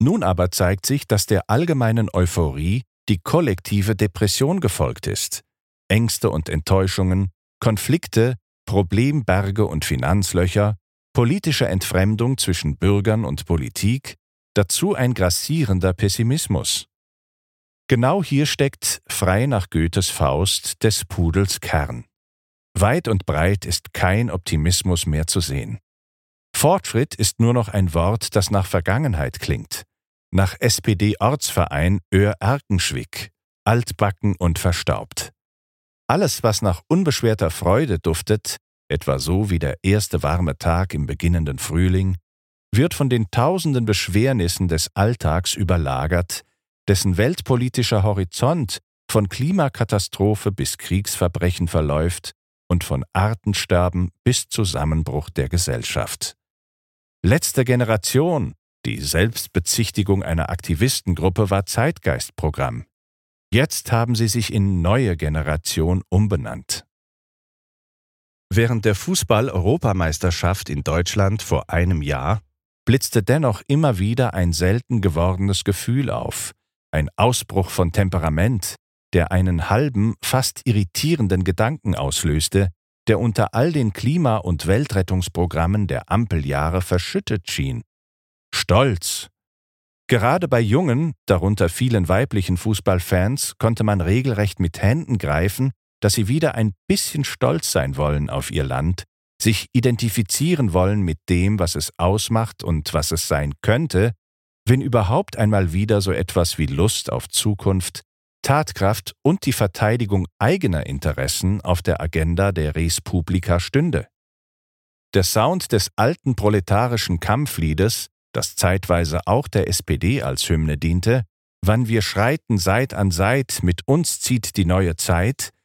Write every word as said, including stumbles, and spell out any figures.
Nun aber zeigt sich, dass der allgemeinen Euphorie die kollektive Depression gefolgt ist. Ängste und Enttäuschungen, Konflikte, Problemberge und Finanzlöcher, politische Entfremdung zwischen Bürgern und Politik, dazu ein grassierender Pessimismus. Genau hier steckt, frei nach Goethes Faust, des Pudels Kern. Weit und breit ist kein Optimismus mehr zu sehen. Fortschritt ist nur noch ein Wort, das nach Vergangenheit klingt. Nach S P D-Ortsverein Oehr-Erkenschwick, altbacken und verstaubt. Alles, was nach unbeschwerter Freude duftet, etwa so wie der erste warme Tag im beginnenden Frühling, wird von den tausenden Beschwernissen des Alltags überlagert, dessen weltpolitischer Horizont von Klimakatastrophe bis Kriegsverbrechen verläuft und von Artensterben bis Zusammenbruch der Gesellschaft. Letzte Generation, die Selbstbezichtigung einer Aktivistengruppe war Zeitgeistprogramm. Jetzt haben sie sich in Neue Generation umbenannt. Während der Fußball-Europameisterschaft in Deutschland vor einem Jahr blitzte dennoch immer wieder ein selten gewordenes Gefühl auf, ein Ausbruch von Temperament, der einen halben, fast irritierenden Gedanken auslöste, der unter all den Klima- und Weltrettungsprogrammen der Ampeljahre verschüttet schien. Stolz. Gerade bei jungen, darunter vielen weiblichen Fußballfans, konnte man regelrecht mit Händen greifen, dass sie wieder ein bisschen stolz sein wollen auf ihr Land, sich identifizieren wollen mit dem, was es ausmacht und was es sein könnte, wenn überhaupt einmal wieder so etwas wie Lust auf Zukunft, Tatkraft und die Verteidigung eigener Interessen auf der Agenda der Res Publica stünde. Der Sound des alten proletarischen Kampfliedes, das zeitweise auch der S P D als Hymne diente, »Wann wir schreiten Seit an Seit, mit uns zieht die neue Zeit«,